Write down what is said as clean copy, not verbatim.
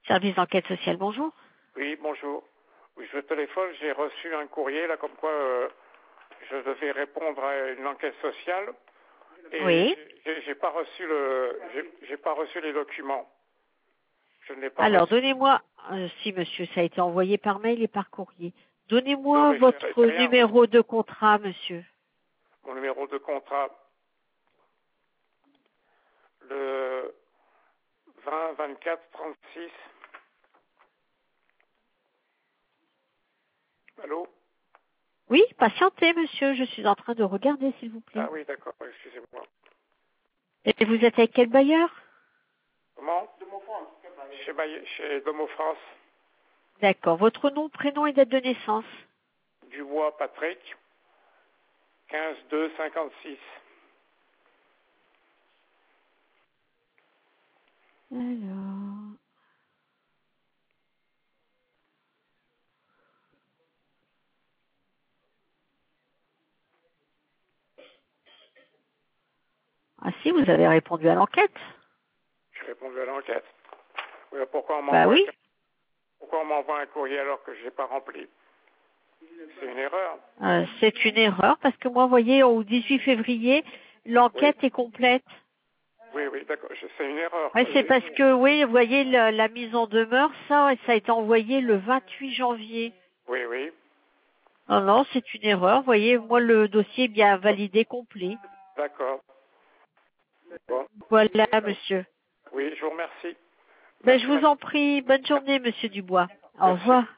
Service d'enquête sociale, bonjour. Oui, bonjour. Oui, je téléphone, j'ai reçu un courrier là comme quoi je devais répondre à une enquête sociale et Oui. j'ai pas reçu j'ai pas reçu les documents. Je ne l'ai pas Alors, reçu. donnez-moi, si monsieur, ça a été envoyé par mail et par courrier. Non Donnez-moi mais j'ai votre rien reçu. numéro de contrat, monsieur. Mon numéro de contrat, le 20 24 36. Allô? Oui, patientez, monsieur, je suis en train de regarder, s'il vous Ah plaît. oui, d'accord, excusez-moi. Et vous êtes avec quel bailleur? Comment? Chez Domo France. D'accord. Votre nom, prénom et date de naissance? Dubois Patrick, 15 2 56. Alors... Ah si, vous avez répondu à l'enquête? J'ai répondu à l'enquête. Oui, pourquoi Bah oui. on m'envoie un courrier alors que je n'ai pas rempli? C'est une erreur. C'est une erreur parce que moi, vous voyez, au 18 février, Oui, l'enquête est complète. oui, d'accord. C'est une erreur. Oui, c'est parce que, oui, vous voyez, la mise en demeure, ça a été envoyé le 28 janvier. Oui, oui. Non, non, c'est une erreur. Vous voyez, moi, le dossier est bien validé, complet. D'accord. Bon. Voilà, monsieur. Oui, je vous remercie. Ben, je Merci, vous madame. en prie. Bonne journée, monsieur Dubois. Au Merci. revoir.